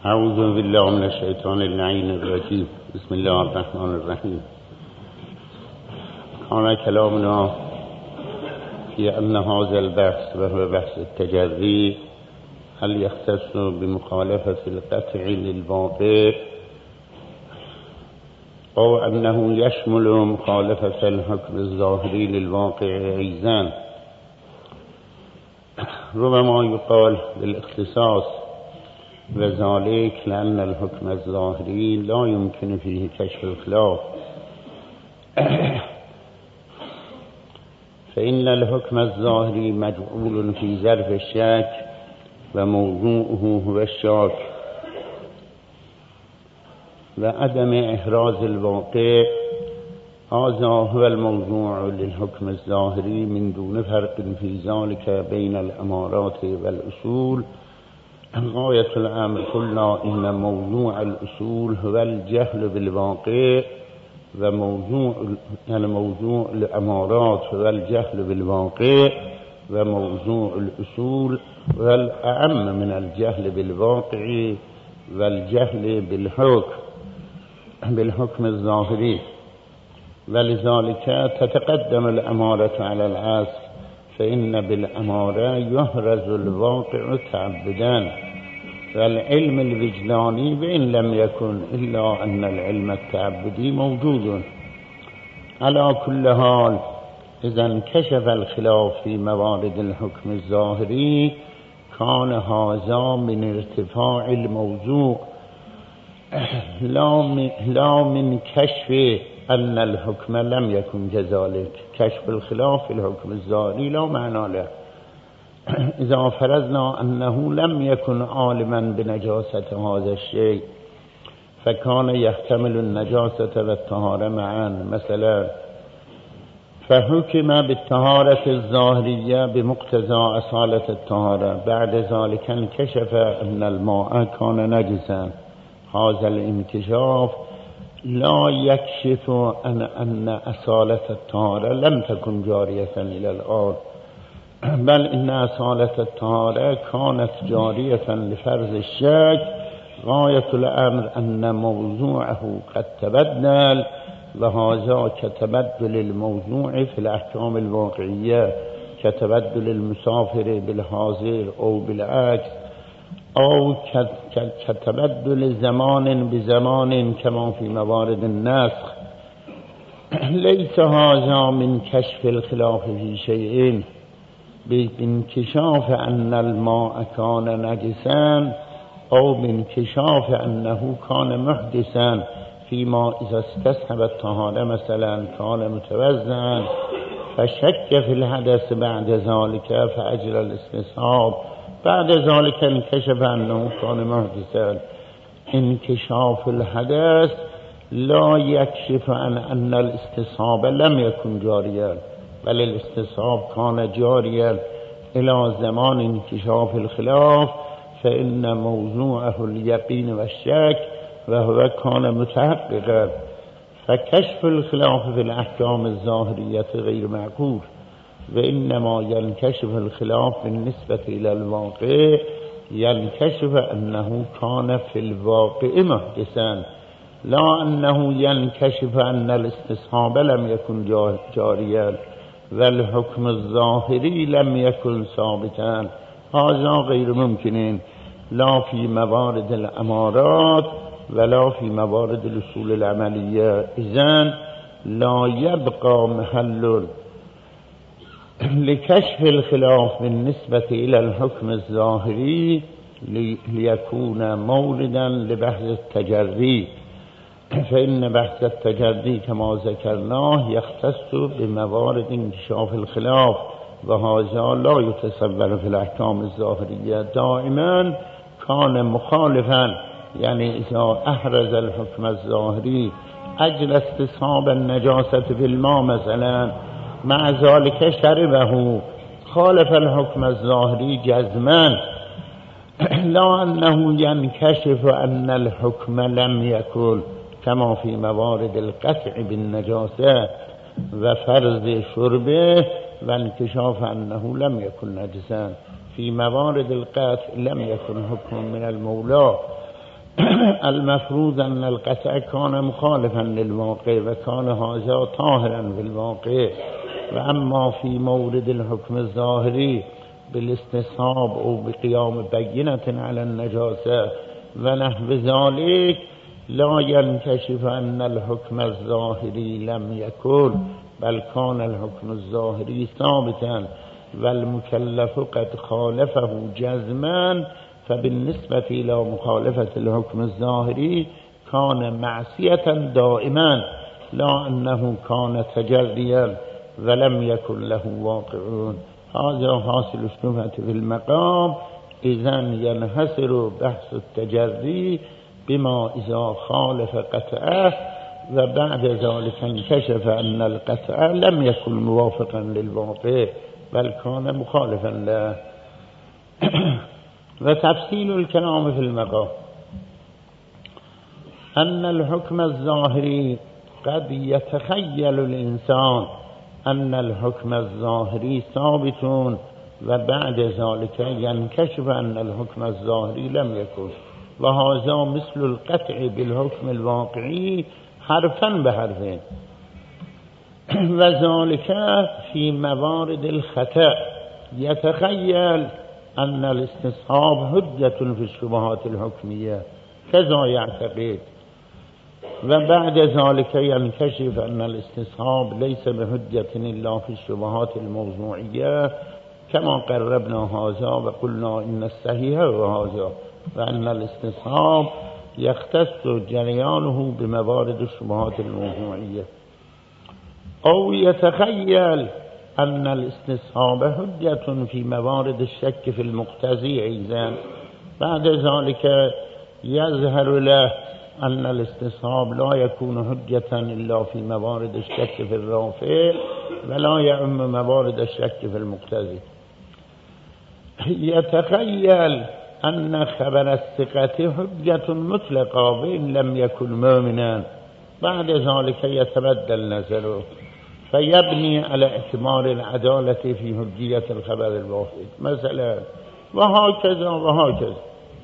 اعوذ بالله من الشیطان اللعین الرجیم. بسم الله الرحمن الرحیم. كان كلامنا في أن هذا البحث وهو بحث التجري هل يختص بمخالفة القطع للواقع أو أنه يشمل مخالفة الحكم الظاهري للواقع أيضا. ربما يقال بالاختصاص وذلك لأن الحكم الظاهري لا يمكن فيه كشف الخلاف، فإن الحكم الظاهري مجعول في ظرف الشك وموضوعه هو الشك، وعدم إحراز الواقع هذا هو الموضوع للحكم الظاهري من دون فرق في ذلك بين الأمارات والأصول. غاية الأمر قلنا إن موضوع الأصول هو الجهل بالواقع، وموضوع موضوع الأمارات هو الجهل بالواقع، وموضوع الأصول هو الأعم من الجهل بالواقع والجهل بالحكم الظاهري. ولذلك تتقدم الأمارة على الأصل، فإن بالأمارة يحرز الواقع تعبدا، والعلم الوجداني وإن لم يكن إلا أن العلم التعبدي موجود. على كل حال إذا انكشف الخلاف في موارد الحكم الظاهري كان هذا من ارتفاع الموضوع لا من كشف أن الحكم لم يكن كذلك. كشف الخلاف في الحكم الظاهري لا معنى له. إذا فرضنا أنه لم يكن عالما بنجاسة هذا الشيء فكان يحتمل النجاسة والطهارة معا، مثلا فحكم بالطهارة الظاهرية بمقتضى أصالة الطهارة، بعد ذلك انكشف أن الماء كان نجسا. هذا الانكشاف لا يكشف أن أصالة الطهارة لم تكن جارية إلى الآن، بل إن أصالة الطهارة كانت جارية لفرض الشك. غاية الأمر أن موضوعه قد تبدل، وهذا كتبدل الموضوع في الأحكام الواقعية، كتبدل المسافر بالحاضر أو بالعكس، أو كتبدل زمان بزمان كما في موارد النسخ. ليس هذا من كشف الخلاف في شيء بانكشاف أن الماء كان نجسا أو بانكشاف أنه كان محدثا، فيما إذا استصحب الطهارة مثلا كان متوزعا فشك في الحدث بعد ذلك فأجرى الاستصحاب، بعد ذلك انكشف أنه كان محدثا. انكشاف الحدث لا يكشف عن أن الاستصحاب لم يكن جاريا، بل الاستصحاب كان جاريا إلى زمان انكشاف الخلاف، فإن موضوعه اليقين والشك وهو كان متحققا. فكشف الخلاف في الأحكام الظاهرية غير معقول، وإنما ينكشف الخلاف بالنسبة إلى الواقع، ينكشف أنه كان في الواقع محدثا، لا أنه ينكشف أن الاستصحاب لم يكن جاريا والحكم الظاهري لم يكن ثابتا. هذا غير ممكن لا في موارد الأمارات ولا في موارد الأصول العملية. إذن لا يبقى محل لكشف الخلاف بالنسبة إلى الحكم الظاهري ليكون موردا لبحث التجري، فإن بحث التجري كما ذكرناه يختص بموارد انكشاف الخلاف، وهذا لا يتصور في الأحكام الظاهرية. دائما كان مخالفا، يعني إذا أحرز الحكم الظاهري أجل استصحاب النجاسة في الماء مثلا، مع ذلك شربه، خالف الحكم الظاهري جزما، لا أنه ينكشف أن الحكم لم يكن كما في موارد القطع بالنجاسة وفرض شربه وانكشاف أنه لم يكن نجسا. في موارد القطع لم يكن حكم من المولى، المفروض أن القطع كان مخالفا للواقع وكان هذا طاهرا في الواقع. وأما في مورد الحكم الظاهري بالاستصحاب أو بقيام بينة على النجاسة ونحو ذلك لا ينكشف أن الحكم الظاهري لم يكن، بل كان الحكم الظاهري ثابتا والمكلف قد خالفه جزما، فبالنسبة إلى مخالفة الحكم الظاهري كان معصية دائما، لا أنه كان تجريا ولم يكن له واقعون. هذا حاصل الشبهة في المقام. إذن ينحصر بحث التجري بما إذا خالف قطعه، وبعد ذلك انكشف أن القطع لم يكن موافقا للواقع بل كان مخالفا له. وتفصيل الكلام في المقام أن الحكم الظاهري قد يتخيل الإنسان أن الحكم الظاهري ثابت وبعد ذلك ينكشف أن الحكم الظاهري لم يكن، وهذا مثل القطع بالحكم الواقعي حرفا بحرفين، وذلك في موارد الخطأ يتخيل أن الاستصحاب حجة في الشبهات الحكمية كذا يعتقد، وبعد ذلك ينكشف أن الاستصحاب ليس بحجة إلا في الشبهات الموضوعية كما قربنا هذا وقلنا إن الصحيح وهذا، وأن الاستصحاب يختص جريانه بموارد الشبهات الموضوعية. أو يتخيل أن الاستصحاب حجة في موارد الشك في المقتضي أيضا، بعد ذلك يظهر له أن الاستصحاب لا يكون حجة إلا في موارد الشك في الرافع ولا يعم موارد الشك في المقتضي. يتخيل أن خبر الثقة حجة مطلقة وإن لم يكن مؤمنا، بعد ذلك يتبدل نظره فيبني على اعتبار العدالة في حجية الخبر الواحد مثلا، وهكذا وهكذا.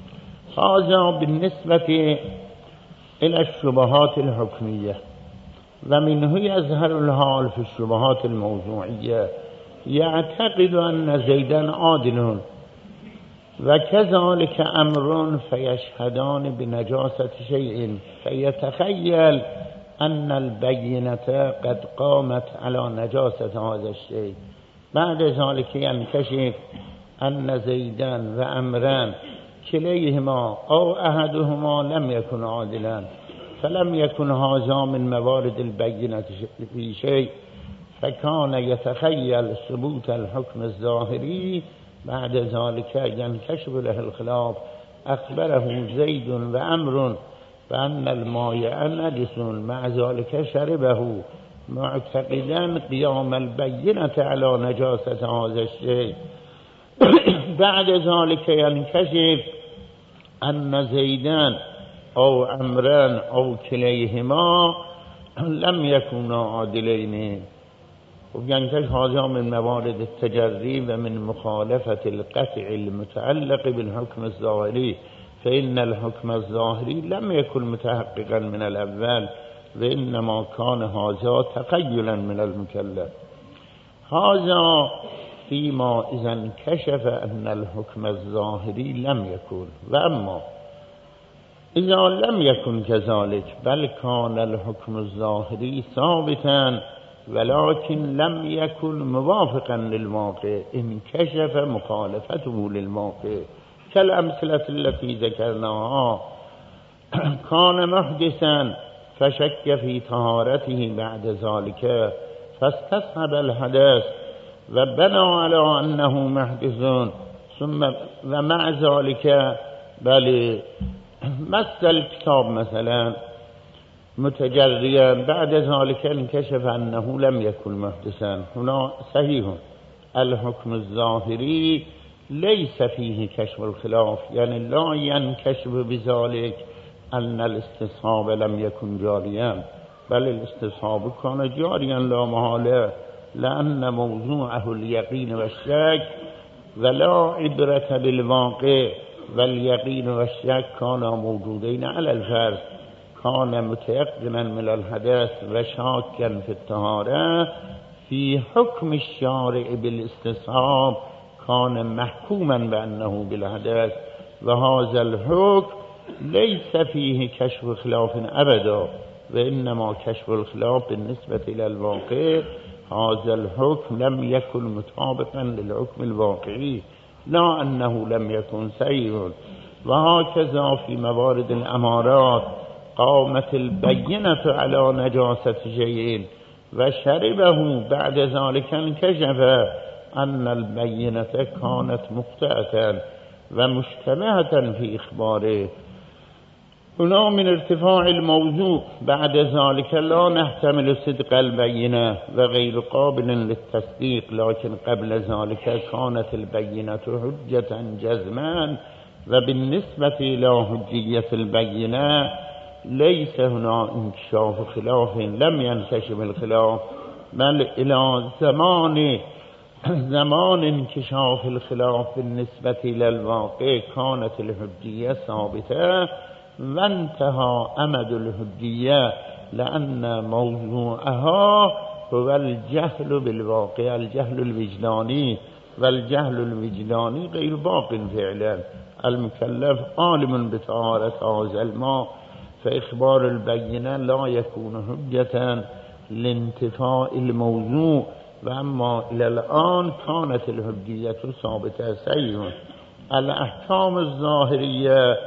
هذا بالنسبة إلى الشبهات الحكمية. ومنه يظهر الحال في الشبهات الموضوعية. يعتقد أن زيدا عادل وكذلك أمر فيشهدان بنجاسة شيء، فيتخيل أن البينة قد قامت على نجاسة هذا الشيء، بعد ذلك ينكشف أن زيدا وأمران كليهما أو أحدهما لم يكن عادلا، فلم يكن هذا من موارد البينة في شيء، فكان يتخيل ثبوت الحكم الظاهري، بعد ذلك ينكشف له الخلاف. أخبره زيد وأمر بأن الماء نجس، مع ذلك شربه معتقدا قيام البينة على نجاسة هذا الشيء. بعد ذلك ينكشف أن زيدان أو عمران أو كليهما لم يكونا عادلين، وينكشف هذا من موارد التجري ومن مخالفة القطع المتعلق بالحكم الظاهري، فإن الحكم الظاهري لم يكن متحققا من الأول، وإنما كان هذا تخيلا من المكلف. هذا فيما إذا انكشف أن الحكم الظاهري لم يكن. وأما إذا لم يكن كذلك بل كان الحكم الظاهري ثابتا ولكن لم يكن موافقا للواقع، انكشف مخالفته للواقع كالأمثلة التي ذكرناها. كان محدثا فشك في طهارته، بعد ذلك فاستصحب الحدث وبنى على أنه محدث، ثم ومع ذلك بل مس الكتاب مثلا متجريا، بعد ذلك انكشف أنه لم يكن محدثا. هنا صحيح الحكم الظاهري ليس فيه كشف الخلاف، يعني لا ينكشف بذلك أن الاستصحاب لم يكن جاريا، بل الاستصحاب كان جاريا لا محالة، لأن موضوعه اليقين والشك ولا عبرة بالواقع، والیقین و الشک کانا موجودین علی الفرض کان متيقنا من الحدث و شاكا في الطهارة في حكم الشارع بالاستصحاب كان محكوما بأنه بالحدث وهذا الحكم ليس فيه كشف خلاف أبدا وإنما كشف الخلاف بالنسبة إلى الواقع هذا الحكم لم يكن مطابقا للحكم الواقعي لا أنه لم يكن سيئا وهكذا في موارد الأمارات قامت البينة على نجاسة شيء وشربه بعد ذلك انكشف أن البينة كانت مخطئة ومشتبهة في إخباره هنا من ارتفاع الموضوع بعد ذلك لا نحتمل صدق البينة وغير قابل للتصديق لكن قبل ذلك كانت البينة حجة جزما وبالنسبة إلى حجية البينة ليس هنا انكشاف خلاف لم ينكشف الخلاف بل إلى زمان انكشاف الخلاف بالنسبة إلى الواقع كانت الحجية ثابتة وانتهى أمد الحجية لأن موضوعها هو الجهل بالواقع الجهل الوجداني والجهل الوجداني غير باق فعلا المكلف عالم بطهارة هذا الماء فإخبار البينة لا يكون حجة لانتفاء الموضوع وأما إلى الآن كانت الحجية ثابتة سيئا الأحكام الظاهرية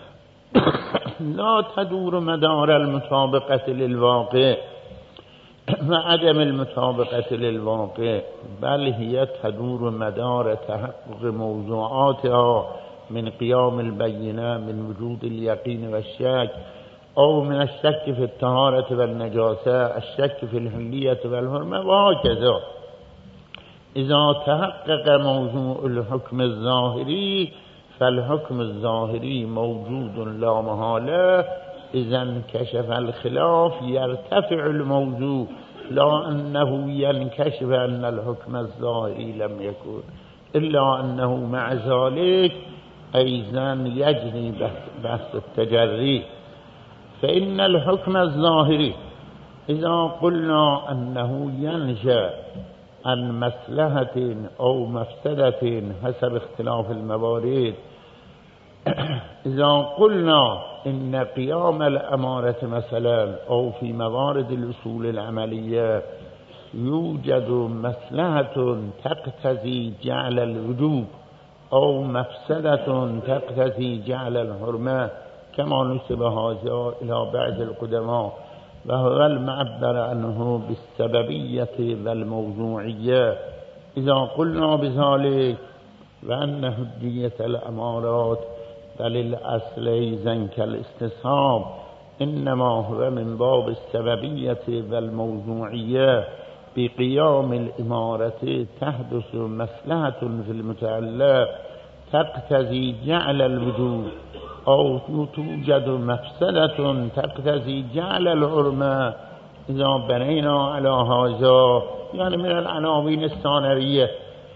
لا تدور مدار المطابقة للواقع وعدم المطابقة للواقع بل هي تدور مدار تحقق موضوعاتها من قيام البينة من وجود اليقين والشك أو من الشك في الطهارة والنجاسة الشك في الحلية والحرمة وهكذا إذا تحقق موضوع الحكم الظاهري فالحكم الظاهري موجود لا محالة إذا انكشف الخلاف يرتفع الموضوع لا أنه ينكشف أن الحكم الظاهري لم يكن إلا أنه مع ذلك أيضا يجري بحث التجري فإن الحكم الظاهري إذا قلنا أنه ينشأ عن مصلحة أو مفسدة حسب اختلاف الموارد إذا قلنا إن قيام الأمارة مثلا أو في موارد الأصول العملية يوجد مصلحة تقتضي جعل الوجوب أو مفسدة تقتضي جعل الحرمة كما نسب هذا إلى بعض القدماء وهو المعبر عنه بالسببية والموضوعية إذا قلنا بذلك وأن حجية الأمارات بل الأصل إذن كالاستصحاب إنما هو من باب السببية والموضوعية بقيام الإمارة تحدث مصلحة في المتعلق تقتضي جعل الوجوب أو توجد مفسدة تقتضي جعل الحرمة إذا بنينا على هذا يعني من العناوين الثانوية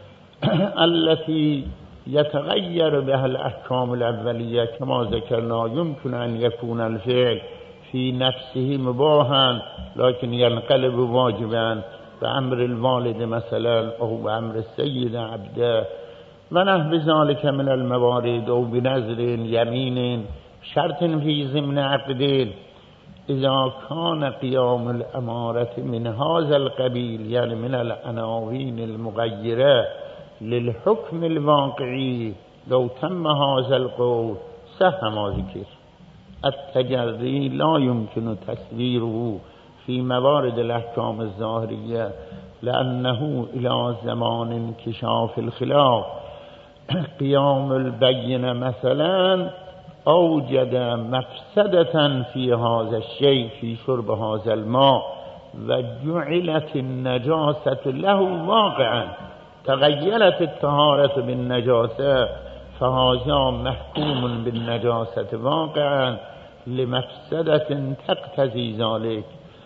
التي يتغير بها الأحكام الأولية كما ذكرنا يمكن أن يكون الفعل في نفسه مباحا لكن ينقلب واجبا بأمر الوالد مثلا أو بأمر السيد عبده ونحو ذلك من الموارد أو بنذر يمين شرط في ضمن عقد إذا كان قيام الأمارة من هذا القبيل يعني من العناوين المغيرة للحكم الواقعي لو تم هذا القول صح ما ذكر التجري لا يمكن تسويره في موارد الأحكام الظاهرية لأنه إلى زمان انكشاف الخلاف قيام البينة مثلا أوجد مفسدة في هذا الشيء في شرب هذا الماء وجعلت النجاسة له واقعا تغيرت الطهارة بالنجاسة فهذا محكوم بالنجاسة واقعا لمفسدة تقتضي ذلك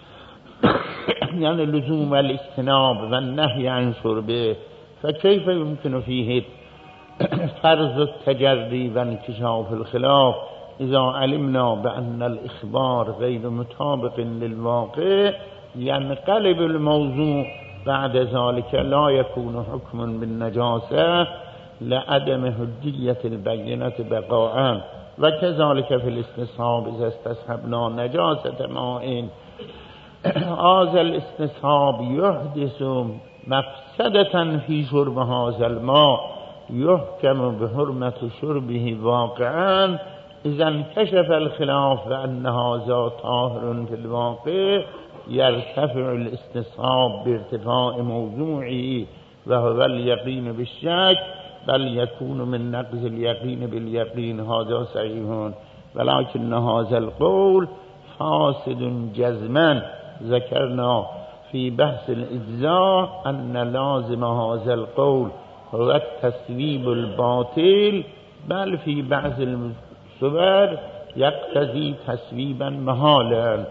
يعني لزوم الاجتناب والنهي عن شربه فكيف يمكن فيه فرض التجری و انکشاف الخلاف اذا علمنا بأن الإخبار غیر مطابق للواقع ينقلب الموضوع بعد ذلك لا يكون حكم بالنجاسة لعدم حجية البينة بقاء وكذلك في الاستصحاب إذا استصحبنا نجاسة ماء هذا الاستصحاب يحدث مفسدة في شرب هذا الماء يحكم بحرمة شربه واقعا إذا انكشف الخلاف بأن هذا طاهر في الواقع يرتفع الاستصحاب بارتفاع موضوعه وهو اليقين بالشك بل يكون من نقض اليقين باليقين هذا صحيح ولكن هذا القول فاسد جزما ذكرنا في بحث الإجزاء أن لازم هذا القول هو التسويب الباطل بل في بعض الصور يقتضي تسويبا محالا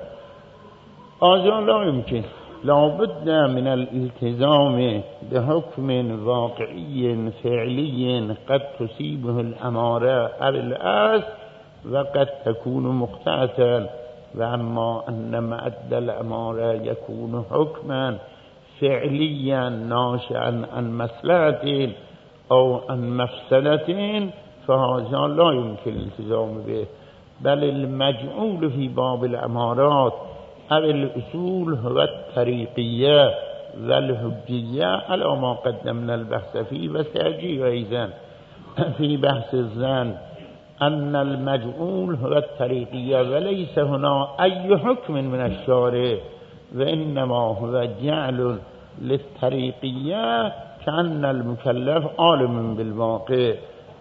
هذا لا يمكن لابد من الالتزام بحكم واقعي فعلي قد تصيبه الأمارة أو الأصل وقد تكون مقطعة وأما أن معد الأمارة يكون حكما فعليا ناشئا عن مصلحة أو عن مفسدة فهذا لا يمكن الالتزام به بل المجعول في باب الأمارات أو الأصول هو الطريقية والحجية على ما قدمنا البحث فيه وسيجي أيضا في بحث الظن أن المجعول هو الطريقية وليس هنا أي حكم من الشارع وإنما هو جعل للطريقية كأن المكلف عالم بالواقع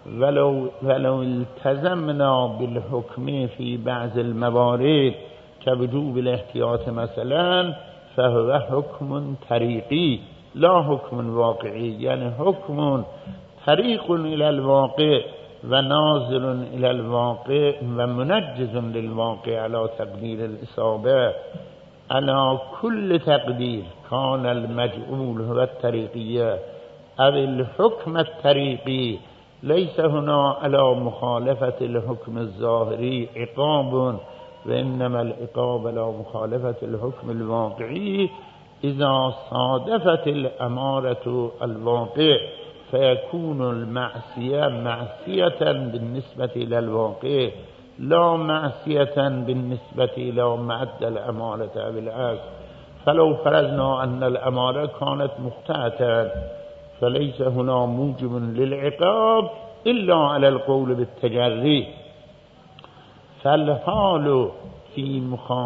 ولو التزمنا بالحكم في بعض الموارد كوجوب الاحتياط مثلا فهو حكم طريقي لا حكم واقعي يعني حكم طريق إلى الواقع وناظر إلى الواقع ومنجز للواقع على تقدير الإصابة على كل تقدير كان المجعول هو الطريقية أو الحكم الطريقي ليس هنا على مخالفة الحكم الظاهري عقاب وإنما العقاب على مخالفة الحكم الواقعي إذا صادفت الأمارة الواقع فيكون المعصية معصية بالنسبة إلى الواقع لا معصية بالنسبة إلى معد الأمارة بالعكس فلو فرضنا أن الأمارة كانت مقطعة فليس هنا موجب للعقاب إلا على القول بالتجري فالحال في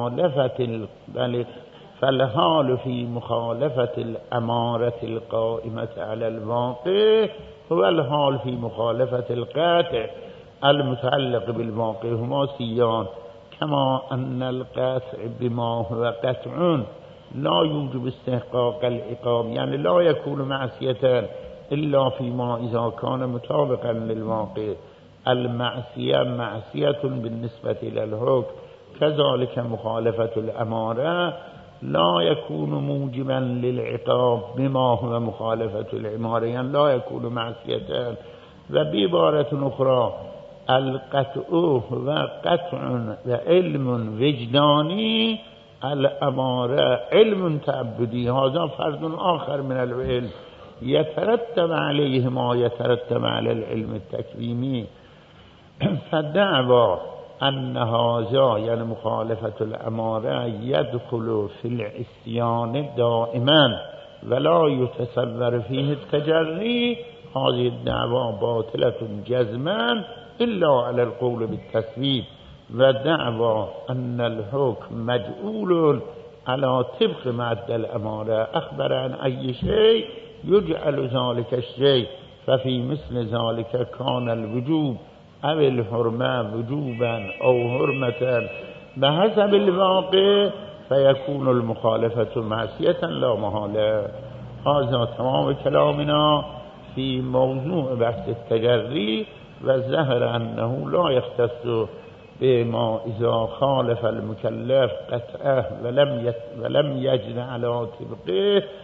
مخالفة الأمارة القائمة على الواقع هو الحال في مخالفة القاطع المتعلق بالواقع هما سيان كما أن القاطع بما هو قطع لا يوجب استحقاق العقاب يعني لا يكون معصية إلا فيما إذا كان مطابقا للواقع المعصية معصية بالنسبة إلى الحكم كذلك مخالفة الأمارة لا يكون موجبا للعقاب بما هو مخالفة الأمارة يعني لا يكون معصية وبعبارة أخرى القطع هو قطع وعلم وجداني الأمارة علم تعبدي هذا فرد آخر من العلم يترتب عليه ما يترتب على العلم التكويني فالدعوة أن هذا يعني مخالفة الأمارة يدخل في العصيان دائما ولا يتصور فيه التجري هذه الدعوة باطلة جزما إلا على القول بالتسويب ودعوى أن الحكم مجعول على طبق معد الأمارة أخبر عن أي شيء يجعل ذلك الشيء ففي مثل ذلك كان الوجوب أو الحرمة وجوبا أو حرمة بحسب الواقع فيكون المخالفة معصية لا محالة هذا تمام كلامنا في موضوع بحث التجري والظاهر أنه لا يختص بما إذا خالف المكلف قطعه ولم يجر على طبقه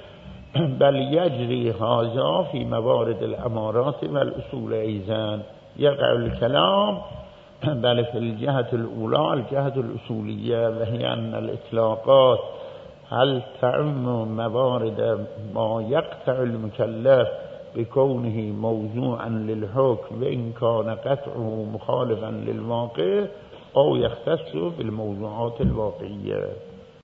بل يجري هذا في موارد الأمارات والأصول أيضا. يقع الكلام بل في الجهة الأولى الجهة الأصولية، وهي أن الإطلاقات هل تعم موارد ما يقطع المكلف بكونه موضوعا للحكم وإن كان قطعه مخالفا للواقع، أو يختص بالموضوعات الواقعية.